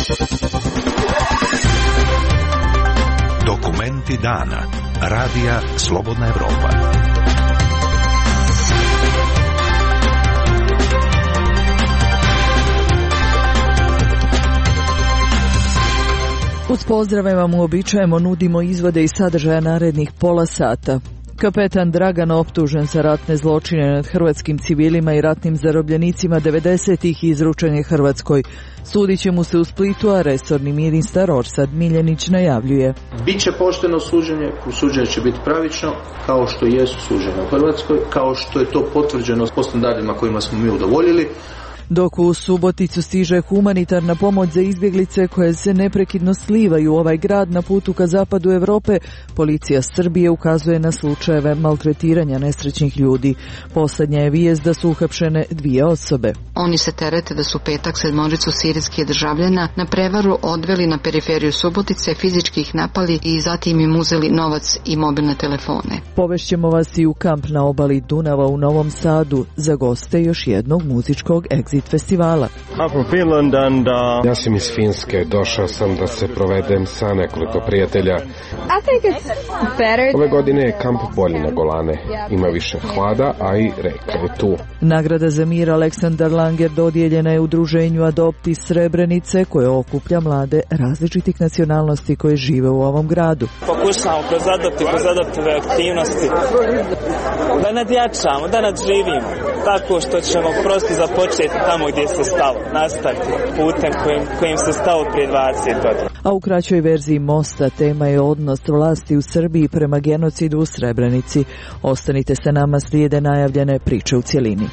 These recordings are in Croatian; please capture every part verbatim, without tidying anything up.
Dokumenti dana. Radija Slobodna Evropa. Uz pozdrave vam uobičajemo nudimo izvode iz sadržaja narednih pola sata. Kapetan Dragan optužen za ratne zločine nad hrvatskim civilima i ratnim zarobljenicima devedesetih izručen je Hrvatskoj. Sudit će mu se u Splitu, a resorni ministar Orsat Miljenić najavljuje. Biće pošteno suđenje, suđenje će biti pravično, kao što jesu suđene u Hrvatskoj, kao što je to potvrđeno po standardima kojima smo mi udovoljili. Dok u Suboticu stiže humanitarna pomoć za izbjeglice koje se neprekidno slivaju u ovaj grad na putu ka zapadu Europe, policija Srbije ukazuje na slučajeve maltretiranja nesrećnih ljudi. Posljednja je vijest da su uhapšene dvije osobe. Oni se terete da su petak sedmoricu sirijskih državljana na prevaru odveli na periferiju Subotice, fizički ih napali i zatim im uzeli novac i mobilne telefone. Povešćemo vas i u kamp na obali Dunava u Novom Sadu za goste još jednog muzičkog Exit festivala. I'm from Finland and, uh... Ja sam iz Finske, došao sam da se provedem sa nekoliko prijatelja. I think it's better. Ove godine je kamp bolji na Golane. Ima više hlada, a i reka je tu. Nagrada za mir Aleksandar Langer dodijeljena je udruženju Adopt iz Srebrenice koje okuplja mlade različitih nacionalnosti koje žive u ovom gradu. Pokušamo kroz Adopt i kroz Adoptove aktivnosti da nadjačamo, da nadživimo tako što ćemo prosto započeti tamo gdje se stalo, nastaviti putem kojim, kojim se stalo prije dvadeset godina. A u kraćoj verziji Mosta tema je odnos vlasti u Srbiji prema genocidu u Srebrenici. Ostanite sa nama, slijede najavljene priče u cjelini.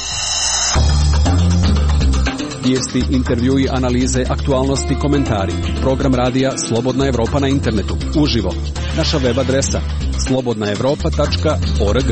Vijesti, intervjui, analize, aktualnosti, komentari. Program radija Slobodna Evropa na internetu. Uživo. Naša web adresa slobodna evropa tačka org.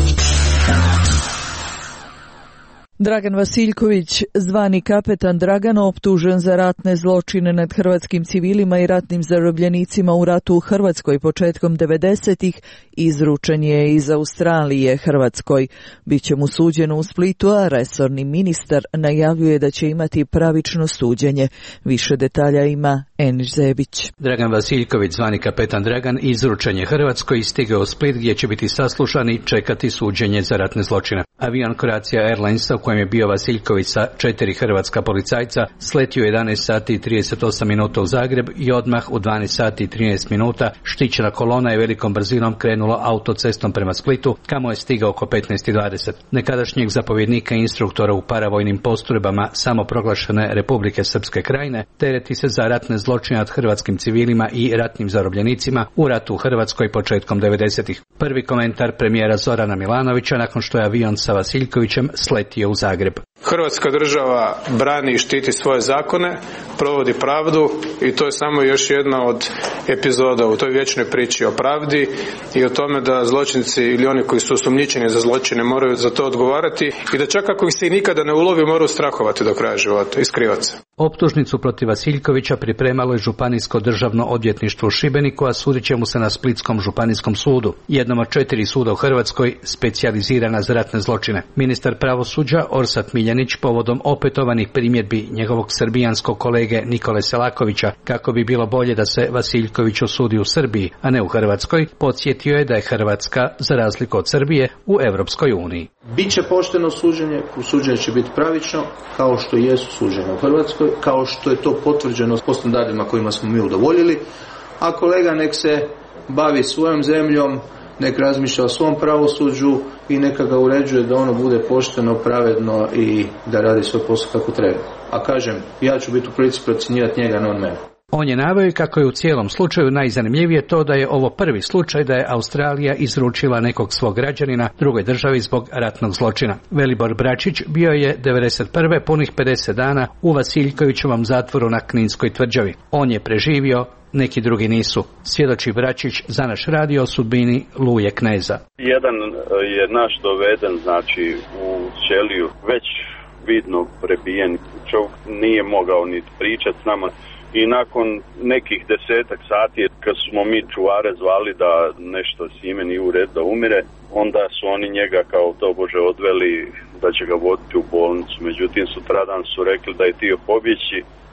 Dragan Vasiljković, zvani kapetan Dragan, optužen za ratne zločine nad hrvatskim civilima i ratnim zarobljenicima u ratu u Hrvatskoj početkom devedesetih, izručen je iz Australije Hrvatskoj. Biće mu suđeno u Splitu, a resorni ministar najavljuje da će imati pravično suđenje. Više detalja ima Eniš Zebić. Dragan Vasiljković, zvani kapetan Dragan, izručen je Hrvatskoj i stigao u Split gdje će biti saslušan i čekati suđenje za ratne zločine. Avion Croatia Airlinesa u kojem je bio Vasiljković sa četiri hrvatska policajca sletio jedanaest sati i trideset osam minuta u Zagreb i odmah u dvanaest sati i trinaest minuta štićena kolona je velikom brzinom krenula autocestom prema Splitu, kamo je stigao oko petnaest i dvadeset. Nekadašnjeg zapovjednika i instruktora u paravojnim postrojbama samoproglašene Republike Srpske Krajine tereti se za ratne zločine nad hrvatskim civilima i ratnim zarobljenicima u ratu u Hrvatskoj početkom devedesetih. Prvi komentar premijera Zorana Milanovića nakon što je avion sa Vasiljkovićem sletio u Zagreb. Hrvatska država brani i štiti svoje zakone, provodi pravdu i to je samo još jedna od epizoda u toj vječnoj priči o pravdi i o tome da zločinci ili oni koji su osumnjičeni za zločine moraju za to odgovarati i da čak ako ih se i nikada ne ulovi moraju strahovati do kraja života i skrivati se. Optužnicu protiv Vasiljkovića pripremalo je Županijsko državno odvjetništvo u Šibeniku, a sudit će mu se na Splitskom županijskom sudu, jednom od četiri suda u Hrvatskoj specijalizirana za ratne zločine. Ministar pravosuđa Orsat Miljenić povodom opetovanih primjedbi njegovog srbijanskog kolege Nikole Selakovića kako bi bilo bolje da se Vasiljković osudi u Srbiji, a ne u Hrvatskoj, podsjetio je da je Hrvatska, za razliku od Srbije, u Europskoj uniji. Biće pošteno suđenje, suđenje će biti pravično, kao što jesu suđene u Hrvatskoj, kao što je to potvrđeno po standardima kojima smo mi udovoljili, a kolega nek se bavi svojom zemljom, nek razmišlja o svom pravosuđu i neka ga uređuje da ono bude pošteno, pravedno i da radi svoj posao kako treba. A kažem, ja ću biti u prilici procjenjivati njega, ne on mene. On je naveo kako je u cijelom slučaju najzanimljivije to da je ovo prvi slučaj da je Australija izručila nekog svog građanina drugoj državi zbog ratnog zločina. Velibor Bračić bio je devedeset prve punih pedeset dana u Vasiljkovićevom zatvoru na Kninskoj tvrđavi. On je preživio, neki drugi nisu. Svjedoči Bračić za naš radio o sudbini Luje Kneza. Jedan je naš doveden, znači u ćeliju, već vidno prebijen. Čovjek nije mogao ni pričati s nama. I nakon nekih desetak sati, kad smo mi čuvare zvali da nešto s ime nije u red da umire, onda su oni njega kao to Bože odveli da će ga voditi u bolnicu. Međutim, sutradan su rekli da je htio pobjeći, pa da je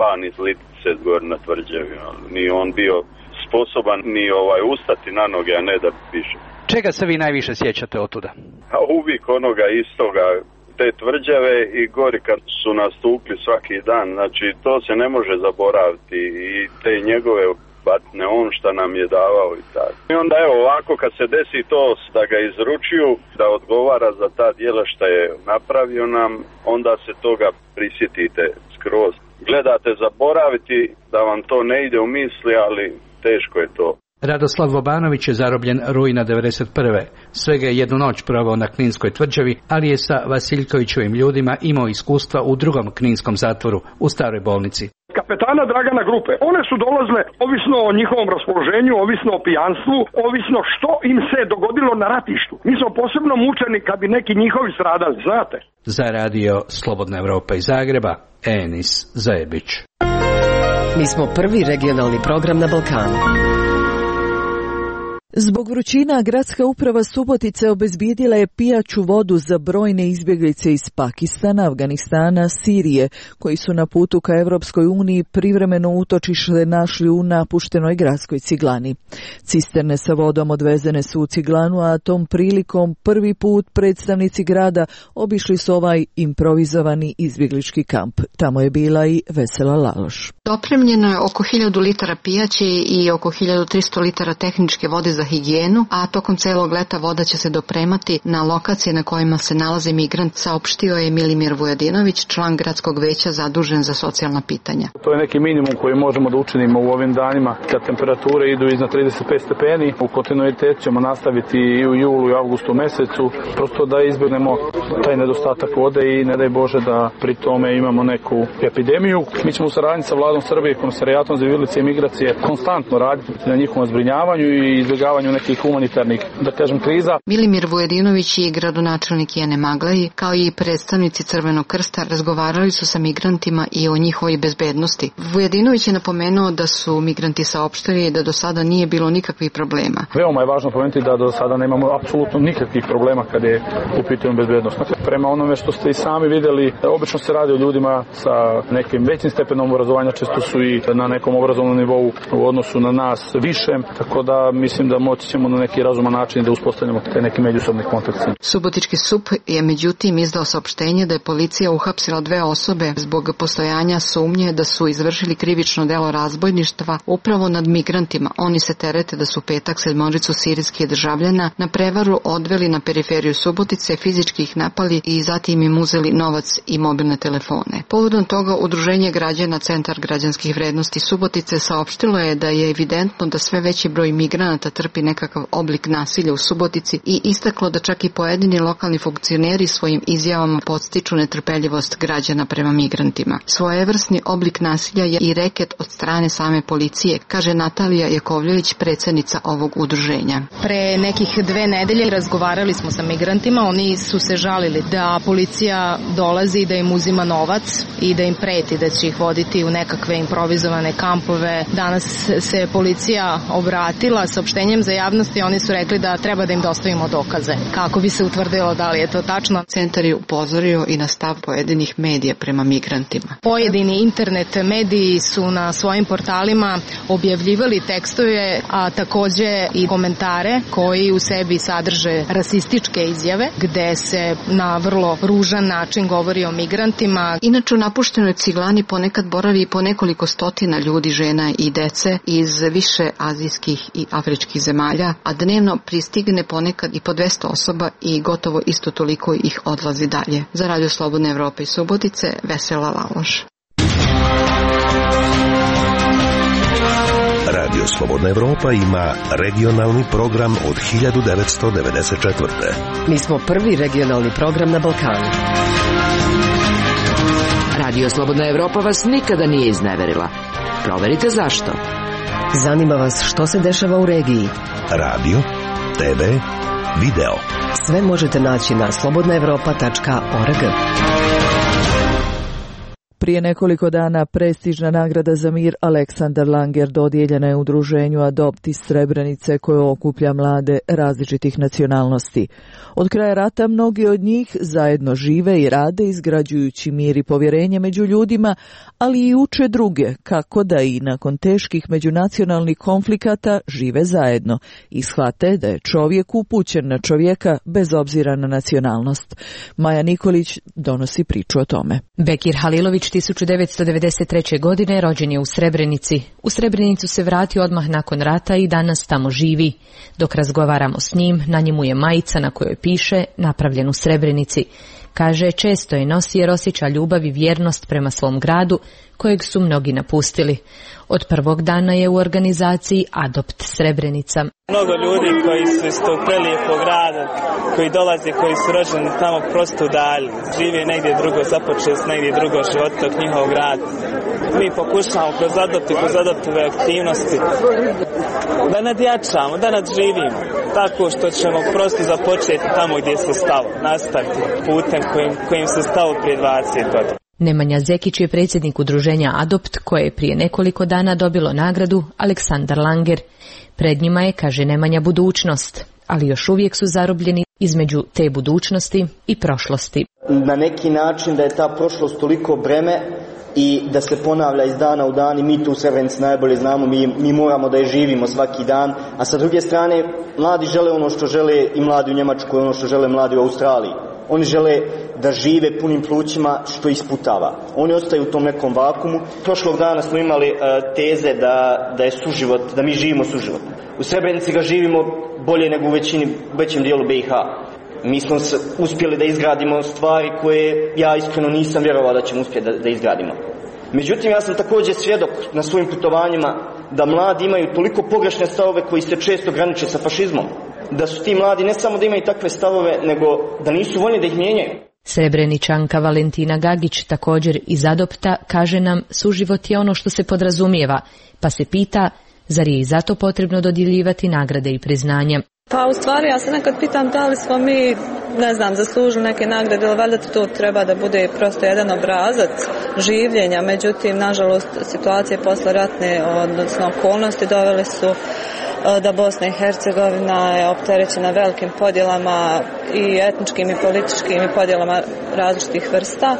pan izliti se gore na tvrđavi. Nije on bio sposoban ni ovaj ustati na noge, a ne da piše. Čega se vi najviše sjećate od tuda? A uvijek onoga istoga, te tvrđave i gori kad su nastukli svaki dan, znači to se ne može zaboraviti i te njegove batne, on šta nam je davao i tako. I onda evo ovako kad se desi to da ga izručuju, da odgovara za ta djela šta je napravio nam, onda se toga prisjetite skroz. Gledate zaboraviti da vam to ne ide u misli, ali teško je to. Radoslav Vobanović je zarobljen rujna devedeset prve. Svega je jednu noć proveo na Kninskoj tvrđavi, ali je sa Vasiljkovićevim ljudima imao iskustva u drugom kninskom zatvoru, u staroj bolnici. Kapetana Dragana grupe, one su dolazile ovisno o njihovom raspoloženju, ovisno o pijanstvu, ovisno što im se dogodilo na ratištu. Mi smo posebno mučeni kad bi neki njihovi stradali, znate. Za radio Slobodna Evropa iz Zagreba, Enis Zajebić. Mi smo prvi regionalni program na Balkanu. Zbog vrućina, gradska uprava Subotice obezbijedila je pijaću vodu za brojne izbjeglice iz Pakistana, Afganistana, Sirije, koji su na putu ka Europskoj uniji privremeno utočište našli u napuštenoj gradskoj ciglani. Cisterne sa vodom odvezene su u ciglanu, a tom prilikom prvi put predstavnici grada obišli su ovaj improvizovani izbjeglički kamp. Tamo je bila i Vesela Laloš. Dopremljeno je oko hiljadu litara pijaće i oko hiljadu tristo litara tehničke vode za higijenu, a tokom celog leta voda će se dopremati na lokacije na kojima se nalazi migrant, saopštio je Milimir Vujadinović, član gradskog veća zadužen za socijalna pitanja. To je neki minimum koji možemo da učinimo u ovim danima kad temperature idu iznad trideset pet stepeni. U kontinuitetu ćemo nastaviti i u julu i avgustu mesecu, prosto da izbjegnemo taj nedostatak vode i ne daj Bože da pri tome imamo neku epidemiju. Mi ćemo u saradnji sa Vladom Srbije, Komisarijatom za izbjeglice i migracije konstantno raditi na njihovom zbrinjavanju i izbjegavanju nekih humanitarnih, da kažem, kriza. Milimir Vujadinović i gradonačelnik Jene Maglaji, kao i predstavnici Crvenog krsta, razgovarali su sa migrantima i o njihovoj bezbednosti. Vujadinović je napomenuo da su migranti saopštili da do sada nije bilo nikakvih problema. Veoma je važno pomenuti da do sada nemamo apsolutno nikakvih problema kada je u pitanju bezbednost. Prema onome što ste i sami vidjeli, obično se radi o ljudima sa nekim većim stepenom obrazovanja, često su i na nekom obrazovnom nivou u odnosu na nas više, tako da mislim da moći ćemo na neki razuman način da uspostavljamo te neke međusobne kontakte. Subotički S U P je međutim izdao saopštenje da je policija uhapsila dve osobe zbog postojanja sumnje da su izvršili krivično delo razbojništva upravo nad migrantima. Oni se terete da su petak sedmoricu sirijskih državljana na prevaru odveli na periferiju Subotice, fizički ih napali i zatim im uzeli novac i mobilne telefone. Povodom toga Udruženje građana Centar građanskih vrednosti Subotice saopštilo je da je evidentno da sve veći broj migranata trpi nekakav oblik nasilja u Subotici i istaklo da čak i pojedini lokalni funkcioneri svojim izjavama podstiču netrpeljivost građana prema migrantima. Svojevrsni oblik nasilja je i reket od strane same policije, kaže Natalija Jakovljević, predsjednica ovog udruženja. Pre nekih dve nedelje razgovarali smo sa migrantima, oni su se žalili da policija dolazi i da im uzima novac i da im preti da će ih voditi u nekakve improvizovane kampove. Danas se policija obratila saopštenjem za javnost i oni su rekli da treba da im dostavimo dokaze kako bi se utvrdilo da li je to tačno. Centar je upozorio i na stav pojedinih medija prema migrantima. Pojedini internet mediji su na svojim portalima objavljivali tekstove, a takođe i komentare koji u sebi sadrže rasističke izjave gde se na vrlo ružan način govori o migrantima. Inače u napuštenoj ciglani ponekad boravi i po nekoliko stotina ljudi, žena i dece iz više azijskih i afričkih zemalja, a dnevno pristigne ponekad i po dvesta osoba i gotovo isto toliko ih odlazi dalje. Za Radio Slobodne Evrope i Subotice, Vesela Laloš. Radio Slobodna Evropa ima regionalni program od hiljadu devetsto devedeset četvrte. Mi smo prvi regionalni program na Balkanu. Radio Slobodna Evropa vas nikada nije izneverila. Proverite zašto. Zanima vas što se dešava u regiji. Radio, te ve, video. Sve možete naći na slobodna evropa tačka org. Prije nekoliko dana prestižna nagrada za mir Aleksandar Langer dodijeljena je udruženju Adopt iz Srebrenice koje okuplja mlade različitih nacionalnosti. Od kraja rata mnogi od njih zajedno žive i rade izgrađujući mir i povjerenje među ljudima, ali i uče druge kako da i nakon teških međunacionalnih konflikata žive zajedno i shvate da je čovjek upućen na čovjeka bez obzira na nacionalnost. Maja Nikolić donosi priču o tome. Bekir Halilović tisuću devetsto devedeset treće. godine rođen je u Srebrenici. U Srebrenicu se vratio odmah nakon rata i danas tamo živi. Dok razgovaramo s njim, na njemu je majica na kojoj piše napravljen u Srebrenici. Kaže, često je nosi jer osjeća ljubav i vjernost prema svom gradu, kojeg su mnogi napustili. Od prvog dana je u organizaciji Adopt Srebrenica. Mnogo ljudi koji su iz tog prelijepog grada, koji dolaze, koji su rođeni tamo prosto udalji, žive negdje drugo, započeli s negdje drugo život tog njihovog grada. Mi pokušamo kroz Adopt i kroz Adoptove aktivnosti da nadjačamo, da nadživimo, tako što ćemo prosto započeti tamo gdje se stalo, nastaviti putem kojim, kojim se stalo prije dvadeset godina. Nemanja Zekić je predsjednik udruženja Adopt koje je prije nekoliko dana dobilo nagradu Aleksandar Langer. Pred njima je, kaže Nemanja, budućnost, ali još uvijek su zarobljeni između te budućnosti i prošlosti. Na neki način da je ta prošlost toliko breme i da se ponavlja iz dana u dan i mi tu u Srebrenici najbolje znamo, mi, mi moramo da je živimo svaki dan, a sa druge strane mladi žele ono što žele i mladi u Njemačkoj, ono što žele mladi u Australiji. Oni žele da žive punim plućima što isputava. Oni ostaju u tom nekom vakumu. Prošlog dana smo imali uh, teze da, da je suživot, da mi živimo suživot. U Srebrenici ga živimo bolje nego u većini, većem dijelu B i H. Mi smo uspjeli da izgradimo stvari koje ja iskreno nisam vjerovao da ćemo uspjeti da, da izgradimo. Međutim, ja sam također svjedok na svojim putovanjima da mladi imaju toliko pogrešne stavove koji se često graniče sa fašizmom. Da su ti mladi ne samo da imaju takve stavove, nego da nisu voljni da ih mijenjaju. Srebreničanka Valentina Gagić, također iz Adopta, kaže nam suživot je ono što se podrazumijeva, pa se pita zar je i zato potrebno dodjeljivati nagrade i priznanja. Pa u stvari ja se nekad pitam da li smo mi, ne znam, zaslužili neke nagrade ili valjda to treba da bude prosto jedan obrazac življenja, međutim nažalost situacije posle ratne, odnosno okolnosti dovele su da Bosna i Hercegovina je opterećena velikim podjelama i etničkim i političkim i podjelama različitih vrsta.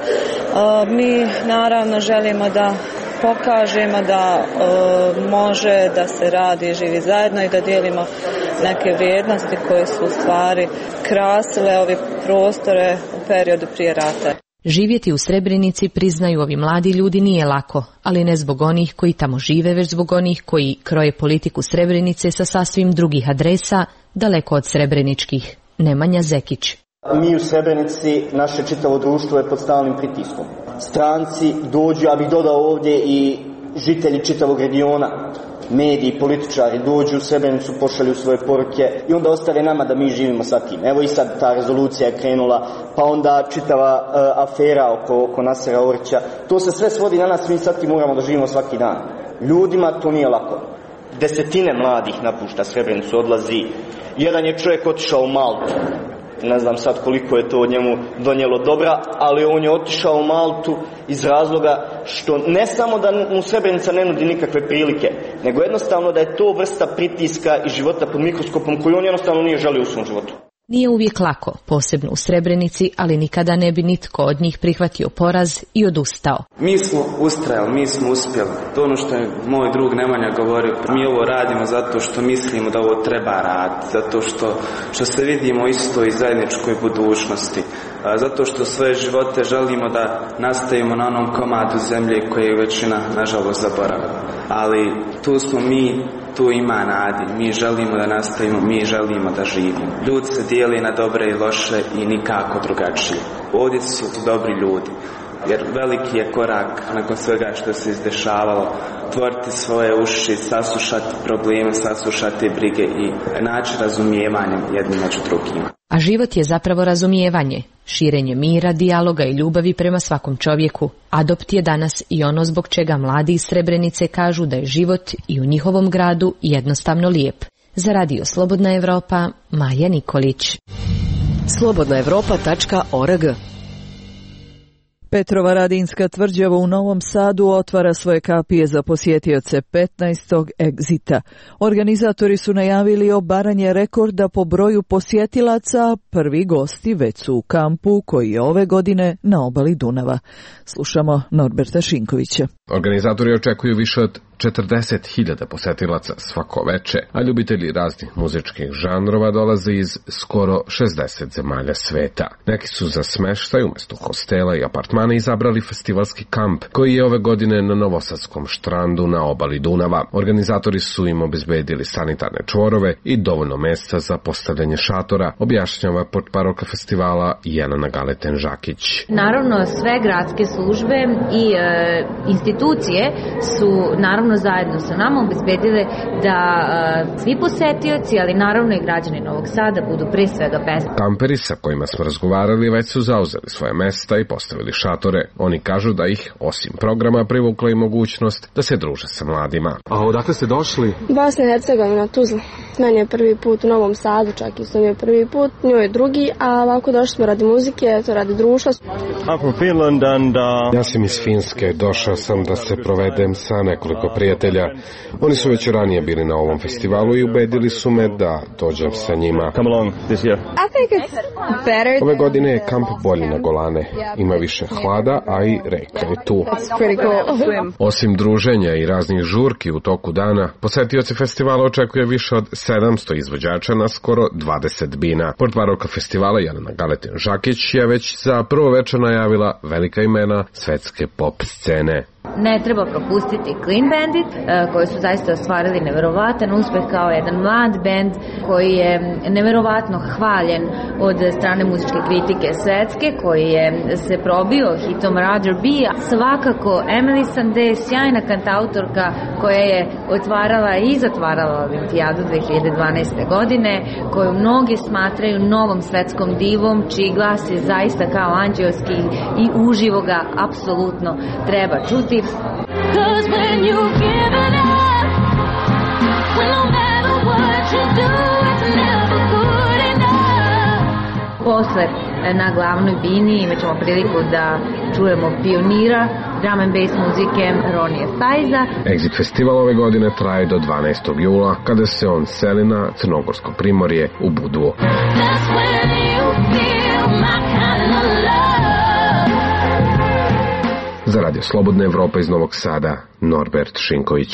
Mi naravno želimo da pokažemo da e, može da se radi i živi zajedno i da dijelimo neke vrijednosti koje su u stvari krasile ove prostore u periodu prije rata. Živjeti u Srebrenici, priznaju ovi mladi ljudi, nije lako, ali ne zbog onih koji tamo žive, već zbog onih koji kroje politiku Srebrenice sa sasvim drugih adresa, daleko od srebreničkih. Nemanja Zekić. Mi u Srebrenici, naše čitavo društvo je pod stalnim pritiskom. Stranci dođu, ja bih dodao ovdje i žitelji čitavog regiona, mediji, političari dođu u Srebrenicu, pošalju svoje poruke i onda ostave nama da mi živimo sa tim. Evo i sad ta rezolucija je krenula, pa onda čitava uh, afera oko, oko Nasera Orića. To se sve svodi na nas, mi sad tim moramo da živimo svaki dan. Ljudima to nije lako. Desetine mladih napušta Srebrenicu, odlazi. Jedan je čovjek otišao u Maltu. Ne znam sad koliko je to od njemu donijelo dobra, ali on je otišao u Maltu iz razloga što ne samo da mu Srebrenica ne nudi nikakve prilike, nego jednostavno da je to vrsta pritiska i života pod mikroskopom koju on jednostavno nije želio u svom životu. Nije uvijek lako, posebno u Srebrenici, ali nikada ne bi nitko od njih prihvatio poraz i odustao. Mi smo ustrajali, mi smo uspjeli. To ono što je moj drug Nemanja govorio, mi ovo radimo zato što mislimo da ovo treba raditi, zato što, što se vidimo isto i zajedničkoj budućnosti, zato što svoje živote želimo da nastavimo na onom komadu zemlje koje je većina nažalost zaboravila. Ali tu smo mi, tu ima nadi, mi želimo da nastavimo, mi želimo da živimo. Ljudi se dijeli na dobre i loše i nikako drugačije. Ovdje su dobri ljudi, jer veliki je korak nakon svega što se izdešavalo, otvoriti svoje uši, saslušati probleme, saslušati brige i naći razumijevanje jedni među drugima. A život je zapravo razumijevanje, širenje mira, dijaloga i ljubavi prema svakom čovjeku. Adopt je danas i ono zbog čega mladi iz Srebrenice kažu da je život i u njihovom gradu jednostavno lijep. Za radio Slobodna Evropa, Maja Nikolić. slobodna evropa tačka org Petrova Radinska tvrđava u Novom Sadu otvara svoje kapije za posjetioce petnaestog egzita. Organizatori su najavili obaranje rekorda po broju posjetilaca, prvi gosti već su u kampu koji je ove godine na obali Dunava. Slušamo Norberta Šinkovića. Organizatori očekuju više od četrdeset hiljada posetilaca svako veče, a ljubitelji raznih muzičkih žanrova dolaze iz skoro šezdeset zemalja sveta. Neki su za smeštaj umjesto hostela i apartmana izabrali festivalski kamp, koji je ove godine na Novosadskom štrandu na obali Dunava. Organizatori su im obezbedili sanitarne čvorove i dovoljno mjesta za postavljanje šatora, objašnjava portparolka festivala Jelena Galeten-Žakić. Naravno, sve gradske službe i e, institucije su naravno zajedno sa nama obezbedile da e, svi posetioci, ali naravno i građani Novog Sada budu pre svega bezbedni. Kamperi sa kojima smo razgovarali već su zauzeli svoje mesta i postavili šatore. Oni kažu da ih, osim programa, privukla i mogućnost da se druže sa mladima. A odakle ste došli? Bosna i Hercegovina, Tuzla. Meni je prvi put u Novom Sadu, čak i sam je prvi put, njoj je drugi, a ovako došli smo radi muzike, to radi društva. I'm from Finland and, uh... Ja sam iz Finske, došao sam da se provedem sa nekoliko prijatelja. Oni su već ranije bili na ovom festivalu i ubedili su me da dođem sa njima. Come along this year. I think it's better. Ove godine je kamp bolji na Golane. Ima više hlada, a i reka je tu. That's pretty cool. Osim druženja i raznih žurki u toku dana, posetioci festivala očekuje više od sedamsto izvođača na skoro dvadeset bina. Portparolka festivala Jelena Galeten-Žakić je već za prvo večer najavila velika imena svetske pop scene. Ne treba propustiti Clean Bandit, koji su zaista ostvarili neverovatan uspeh kao jedan mlad bend koji je neverovatno hvaljen od strane muzičke kritike svetske, koji je se probio hitom Roger B. Svakako Emily Sandé, sjajna kantautorka koja je otvarala i zatvarala Olimpijadu dve hiljade dvanaeste. godine, koju mnogi smatraju novom svetskom divom, čiji glas je zaista kao anđelski i uživo ga apsolutno treba čuti. Cause when you've given up, when no matter what you do, it's never good enough. Posle na glavnoj bini imat ćemo priliku da čujemo pionira drum and bass muzike Ronije Fajza. Exit festival ove godine traje do dvanaestog jula, kada se on seli na Crnogorsko primorje u Budvu. That's when you feel my kind of love. Za Radio Slobodna Evropa iz Novog Sada, Norbert Šinković.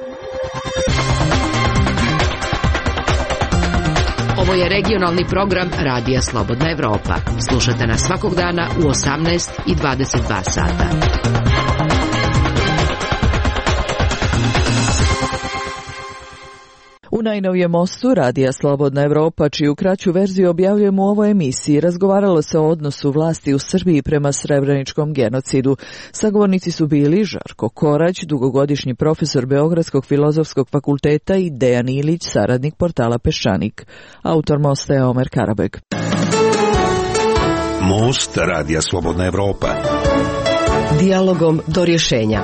Ovo je regionalni program Radija Slobodna Evropa. Slušate nas svakog dana u osamnaest i dvadeset dva sata. U najnovijem mostu Radija Slobodna Evropa, čiju kraću verziju objavljujemo u ovoj emisiji, razgovaralo se o odnosu vlasti u Srbiji prema srebreničkom genocidu. Sagovornici su bili Žarko Korać, dugogodišnji profesor Beogradskog filozofskog fakulteta, i Dejan Ilić, saradnik portala Peščanik. Autor mosta je Omer Karabeg. Most Radija Slobodna Evropa. Dijalogom do rješenja.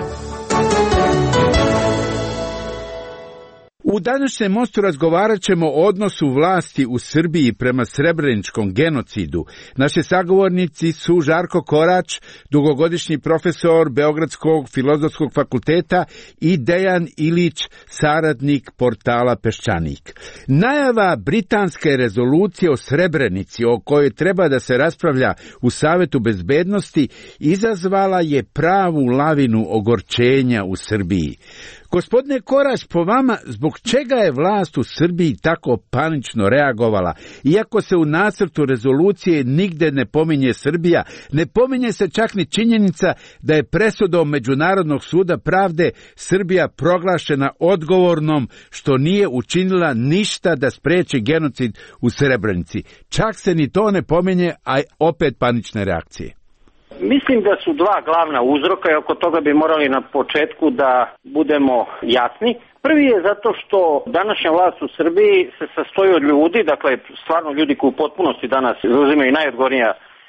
U današnjem mostu razgovarat ćemo o odnosu vlasti u Srbiji prema srebreničkom genocidu. Naši sagovornici su Žarko Korać, dugogodišnji profesor Beogradskog filozofskog fakulteta, i Dejan Ilić, saradnik portala Peščanik. Najava britanske rezolucije o Srebrenici, o kojoj treba da se raspravlja u Savetu bezbednosti, izazvala je pravu lavinu ogorčenja u Srbiji. Gospodine Korać, po vama, zbog čega je vlast u Srbiji tako panično reagovala? Iako se u nacrtu rezolucije nigde ne pominje Srbija, ne pominje se čak ni činjenica da je presudom Međunarodnog suda pravde Srbija proglašena odgovornom što nije učinila ništa da spreči genocid u Srebrenici. Čak se ni to ne pominje, a opet panične reakcije. Mislim da su dva glavna uzroka i oko toga bi morali na početku da budemo jasni. Prvi je zato što današnja vlast u Srbiji se sastoji od ljudi, dakle stvarno ljudi koji u potpunosti danas zauzimaju najodgovornija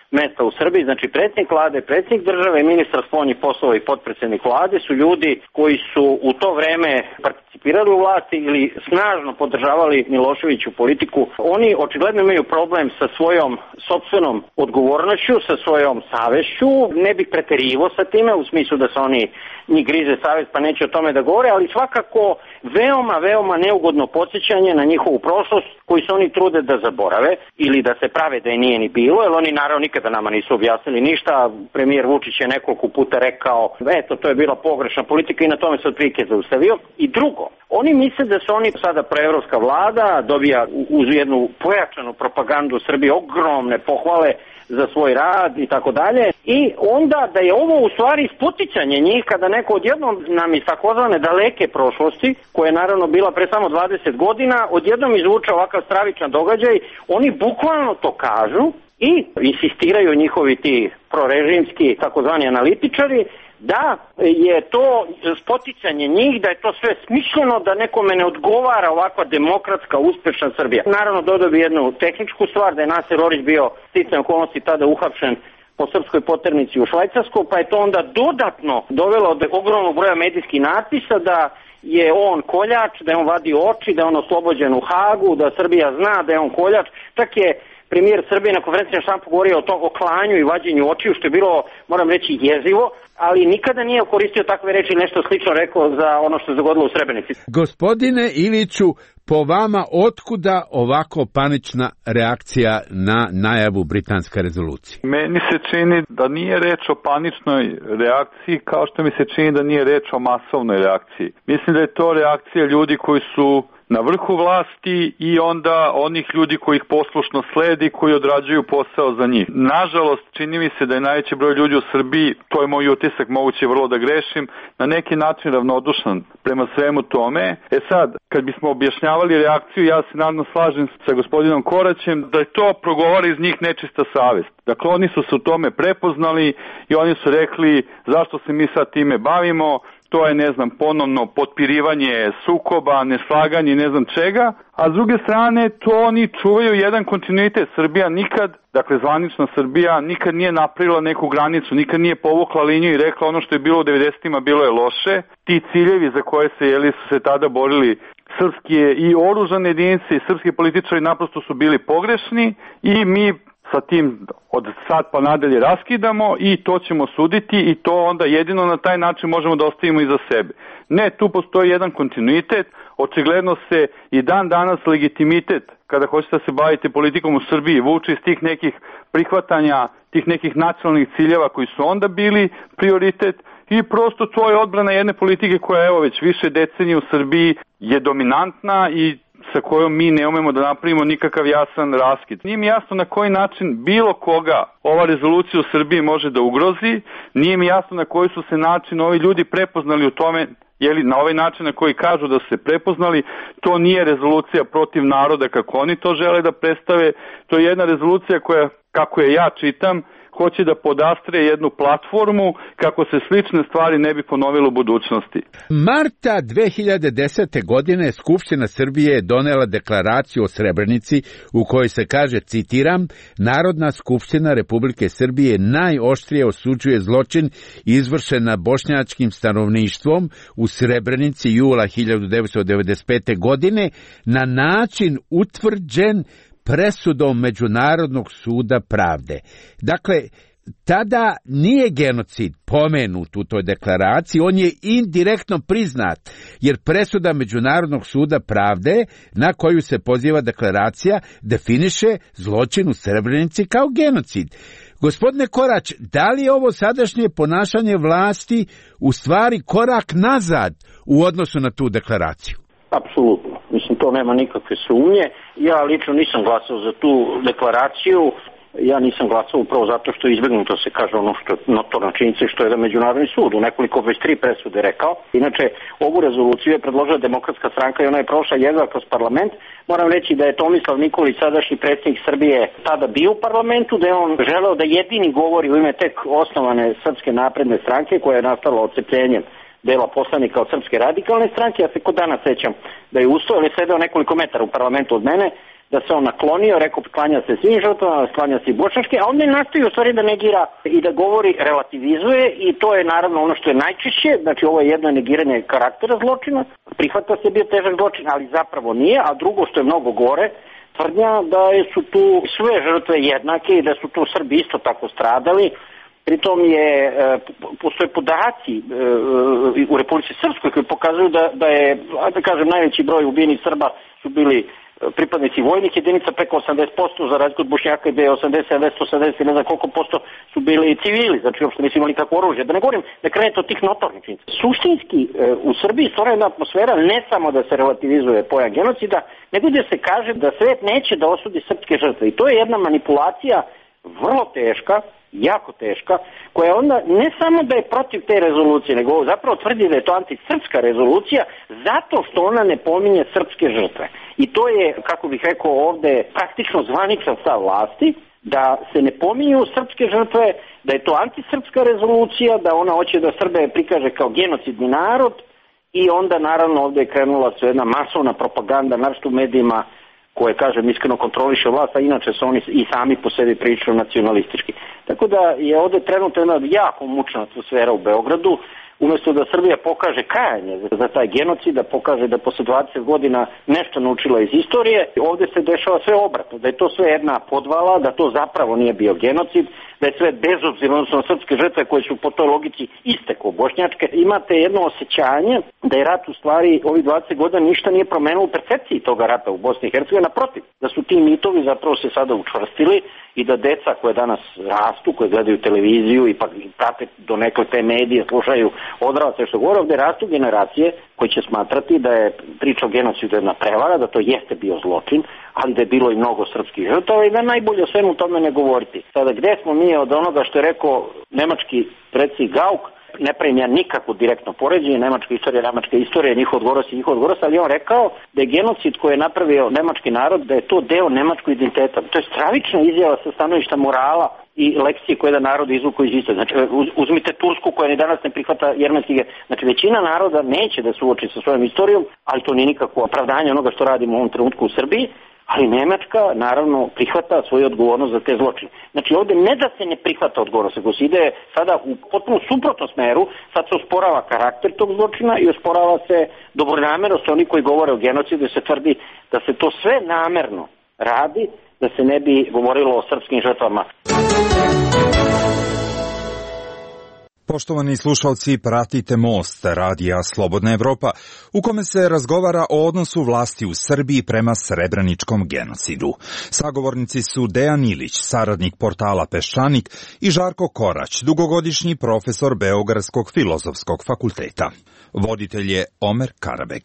mesta u Srbiji, znači predsjednik vlade, predsjednik države, ministar spoljnih poslova i potpredsjednik vlade su ljudi koji su u to vreme participirali u vlasti ili snažno podržavali Miloševiću politiku. Oni očigledno imaju problem sa svojom sopstvenom odgovornošću, sa svojom savešću. Ne bih preterivao sa time u smislu da se oni njih grize savest pa neće o tome da govore, ali svakako veoma, veoma neugodno podsjećanje na njihovu prošlost koju se oni trude da zaborave ili da se prave da je nije ni bilo, jer oni naravno nikada nama nisu objasnili ništa. Premijer Vučić je nekoliko puta rekao, eto, to je bila pogrešna politika i na tome se otprilike zaustavio. I drugo, oni misle da su oni sada proevropska vlada, dobija uz jednu pojačanu propagandu Srbije ogromne pohvale za svoj rad i tako dalje. I onda da je ovo u stvari spoticanje njih kada neko odjednom nam iz takozvane daleke prošlosti, koja je naravno bila pre samo dvadeset godina, odjednom izvuče ovakav stravičan događaj, oni bukvalno to kažu i insistiraju njihovi ti prorežimski takozvani analitičari da je to spoticanje njih, da je to sve smišljeno, da nekome ne odgovara ovakva demokratska, uspešna Srbija. Naravno, dodao bi jednu tehničku stvar, da je Naser Orić bio sticaj okolnosti tada uhapšen po srpskoj poternici u Švajcarsku, pa je to onda dodatno dovelo do ogromnog broja medijskih natpisa da je on koljač, da je on vadio oči, da je on oslobođen u Hagu, da Srbija zna da je on koljač. Čak je premijer Srbije na konferenciji na štampu govorio o tom o klanju i vađenju očiju, što je bilo, moram reći, jezivo, ali nikada nije koristio takve reči, nešto slično rekao za ono što se dogodilo u Srebrenici. Gospodine Iliću, po vama otkuda ovako panična reakcija na najavu britanske rezolucije? Meni se čini da nije reč o paničnoj reakciji, kao što mi se čini da nije reč o masovnoj reakciji. Mislim da je to reakcija ljudi koji su na vrhu vlasti i onda onih ljudi koji ih poslušno sledi, koji odrađuju posao za njih. Nažalost, čini mi se da je najveći broj ljudi u Srbiji, to je moj utisak, moguće vrlo da grešim, na neki način ravnodušan prema svemu tome. E sad, kad bismo objašnjavali reakciju, ja se naravno slažem sa gospodinom Koraćem da je to progovara iz njih nečista savest. Dakle, oni su se u tome prepoznali i oni su rekli zašto se mi sad time bavimo. To je, ne znam, ponovno potpirivanje sukoba, neslaganje, ne znam čega, a s druge strane to oni čuvaju jedan kontinuitet. Srbija nikad, dakle zvanična Srbija, nikad nije napravila neku granicu, nikad nije povukla liniju i rekla ono što je bilo u devedesetima bilo je loše. Ti ciljevi za koje se, jeli, su se tada borili srpske i oružane jedinice i srpski političari naprosto su bili pogrešni i mi sa tim od sad pa nadalje raskidamo i to ćemo suditi i to onda jedino na taj način možemo da ostavimo iza sebe. Ne, tu postoji jedan kontinuitet, očigledno se i dan danas legitimitet kada hoćete da se bavite politikom u Srbiji vuče iz tih nekih prihvatanja, tih nekih nacionalnih ciljeva koji su onda bili prioritet i prosto to je odbrana jedne politike koja evo već više decenije u Srbiji je dominantna i sa kojom mi ne umemo da napravimo nikakav jasan raskid. Nije mi jasno na koji način bilo koga ova rezolucija u Srbiji može da ugrozi, nije mi jasno na koji su se način ovi ljudi prepoznali u tome, jeli na ovaj način na koji kažu da su se prepoznali, to nije rezolucija protiv naroda kako oni to žele da predstave, to je jedna rezolucija koja, kako je ja čitam, hoće da podastre jednu platformu kako se slične stvari ne bi ponovile u budućnosti. Marta dve hiljade desete. godine Skupština Srbije je donela deklaraciju o Srebrenici u kojoj se kaže, citiram, Narodna skupština Republike Srbije najoštrije osuđuje zločin izvršen nad bošnjačkim stanovništvom u Srebrenici jula hiljadu devetsto devedeset pete. godine na način utvrđen presudom Međunarodnog suda pravde. Dakle, tada nije genocid pomenut u toj deklaraciji, on je indirektno priznat, jer presuda Međunarodnog suda pravde na koju se poziva deklaracija definiše zločin u Srebrenici kao genocid. Gospodine Korać, da li je ovo sadašnje ponašanje vlasti u stvari korak nazad u odnosu na tu deklaraciju? Apsolutno. Mislim, to nema nikakve sumnje. Ja lično nisam glasao za tu deklaraciju. Ja nisam glasao upravo zato što je izbjegnuto se kaže ono što je notorna činjenica što je da Međunarodni sud u nekoliko već tri presude rekao. Inače, ovu rezoluciju je predložila Demokratska stranka i ona je prošla jedva kroz parlament. Moram reći da je Tomislav Nikolić, sadašnji predsjednik Srbije, tada bio u parlamentu, da je on želeo da jedini govori u ime tek osnovane Srpske napredne stranke koja je nastala odcepljenjem dela poslanika od Srpske radikalne stranke. Ja se kod danas sećam da je ustao, ali sedeo nekoliko metara u parlamentu od mene, da se on naklonio, rekao klanja se svim žrtvama, klanja se i bošnjačke, a onda je nastoji u stvari da negira i da govori, relativizuje i to je naravno ono što je najčešće, znači ovo je jedno negiranje karaktera zločina, prihvata se bio težak zločin, ali zapravo nije, a drugo što je mnogo gore, tvrdnja da su tu sve žrtve jednake i da su tu Srbi isto tako stradali. Pritom je, postoje podaci u Republici Srpskoj koji pokazuju da, da je, da kažem, najveći broj ubijenih Srba su bili pripadnici vojnih jedinica, preko osamdeset posto, za razliku od Bošnjaka gde je osamdeset, sedamdeset, osamdeset, ne znam koliko posto su bili civili, znači uopšte nisu imali kakvo oružje. Da ne govorim da krenete od tih notornih činjenica. Suštinski u Srbiji stvara jedna atmosfera ne samo da se relativizuje pojam genocida, nego da se kaže da svet neće da osudi srpske žrtve. I to je jedna manipulacija vrlo teška, jako teška, koja onda ne samo da je protiv te rezolucije, nego zapravo tvrdi da je to antisrpska rezolucija zato što ona ne pominje srpske žrtve. I to je, kako bih rekao ovde, praktično zvaničan stav vlasti, da se ne pominju srpske žrtve, da je to antisrpska rezolucija, da ona hoće da Srbe prikaže kao genocidni narod i onda naravno ovde je krenula sve jedna masovna propaganda, naročito u medijima koje, kažem, iskreno kontroliše vlast, a inače su oni i sami po sebi prilično nacionalistički. Tako da je ovde trenutno jedna jako mučna atmosfera u Beogradu, umjesto da Srbija pokaže kajanje za taj genocid, da pokaže da posle dvadeset godina nešto naučila iz istorije, ovde se dešava sve obratno, da je to sve jedna podvala, da to zapravo nije bio genocid, da je sve bezobzirno, odnosno srpske žrtve koje su po toj logici iste kao bošnjačke. Imate jedno osjećanje da je rat u stvari ovih dvadeset godina ništa nije promenilo u percepciji toga rata u Bosni i Hercegovini, naprotiv, da su ti mitovi zapravo se sada učvrstili i da deca koje danas rastu, koje gledaju televiziju i pa prate donekle te medije, slušaju odrasle što govore, ovde rastu generacije koji će smatrati da je priča o genocidu jedna prevara, da to jeste bio zločin, ali da je bilo i mnogo srpskih žrtava i da najbolje o svemu tome ne govoriti. Sada gde smo mi od onoga što je rekao nemački predsjednik Gauck, ne pravim ja nikakvo direktno poređenje, nemačka istorija, nemačka istorija, njihov odgovornost i njihov odgovornost, ali on rekao da je genocid koji je napravio nemački narod, da je to deo nemačkog identiteta. To je stravična izjava sa stanovišta morala i lekcije koje da narod izvuku iz istorije. Znači, uzmite Tursku koja ni danas ne prihvata jermenski. Znači, većina naroda neće da se uoči sa svojom istorijom, ali to nije nikakvo opravdanje onoga što radimo u ovom trenutku u Srbiji, ali Nemačka, naravno, prihvata svoju odgovornost za te zločine. Znači, ovde ne da se ne prihvata odgovornost, nego se ide sada u potpuno suprotnom smeru, sad se osporava karakter tog zločina i osporava se dobronamernost oni koji govore o genocidu, da se tvrdi da se to sve namerno radi, da se ne bi govorilo o srpskim žrtvama. Poštovani slušalci, pratite Most, radija Slobodna Evropa, u kome se razgovara o odnosu vlasti u Srbiji prema srebreničkom genocidu. Sagovornici su Dejan Ilić, saradnik portala Peščanik, i Žarko Korać, dugogodišnji profesor Beogradskog filozofskog fakulteta. Voditelj je Omer Karabek.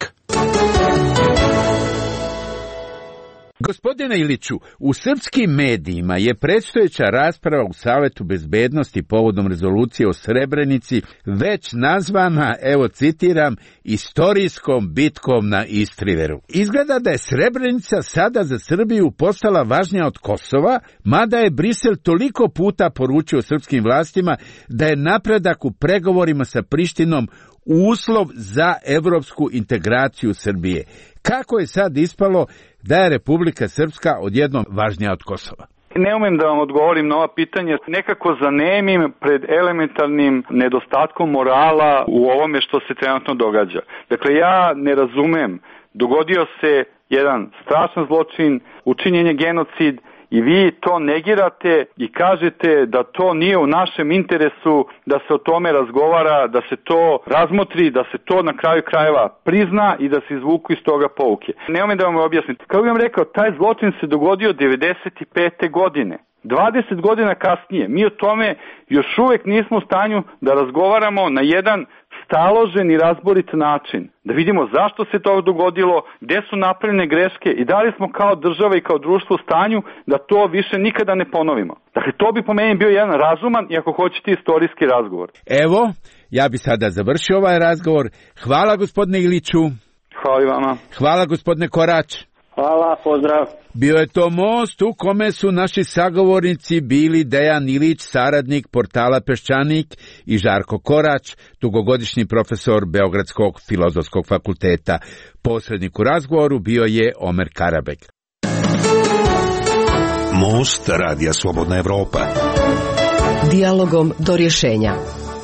Gospodine Iliću, u srpskim medijima je predstojeća rasprava u Savetu bezbednosti povodom rezolucije o Srebrenici već nazvana, evo citiram, istorijskom bitkom na Istriveru. Izgleda da je Srebrenica sada za Srbiju postala važnija od Kosova, mada je Brisel toliko puta poručio srpskim vlastima da je napredak u pregovorima sa Prištinom uslov za evropsku integraciju Srbije. Kako je sad ispalo da je Republika Srpska odjednom važnija od Kosova? Ne umem da vam odgovorim na ova pitanja. Nekako zanemim pred elementarnim nedostatkom morala u ovome što se trenutno događa. Dakle, ja ne razumem. Dogodio se jedan strašan zločin, učinjen je genocid, i vi to negirate i kažete da to nije u našem interesu, da se o tome razgovara, da se to razmotri, da se to na kraju krajeva prizna i da se izvuku iz toga pouke. Ne umem da vam objasnim. Kako bih vam rekao, taj zločin se dogodio devedeset pete godine. dvadeset godina kasnije. Mi o tome još uvek nismo u stanju da razgovaramo na jedan staložen i razborit način. Da vidimo zašto se to dogodilo, gde su napravljene greške i da li smo kao država i kao društvo u stanju da to više nikada ne ponovimo. Dakle, to bi po meni bio jedan razuman i ako hoćete istorijski razgovor. Evo, ja bi sada završio ovaj razgovor. Hvala gospodine Iliću. Hvala i vama. Hvala gospodine Korać. Hvala, pozdrav. Bio je to Most u kome su naši sagovornici bili Dejan Ilić, saradnik portala Peščanik, i Žarko Korać, dugogodišnji profesor Beogradskog filozofskog fakulteta. Posrednik u razgovoru bio je Omer Karabek. Most Radija Slobodna Evropa. Dijalogom do rješenja.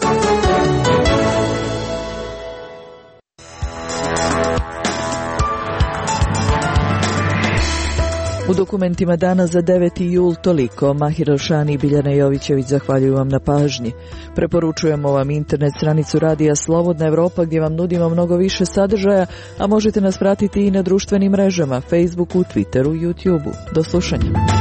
U dokumentima dana za deveti jul toliko. Mahir Elšani i Biljana Jovićević zahvaljuju vam na pažnji. Preporučujemo vam internet stranicu Radija Slobodna Evropa gdje vam nudimo mnogo više sadržaja, a možete nas pratiti i na društvenim mrežama, Facebooku, Twitteru, YouTubeu. Do slušanja.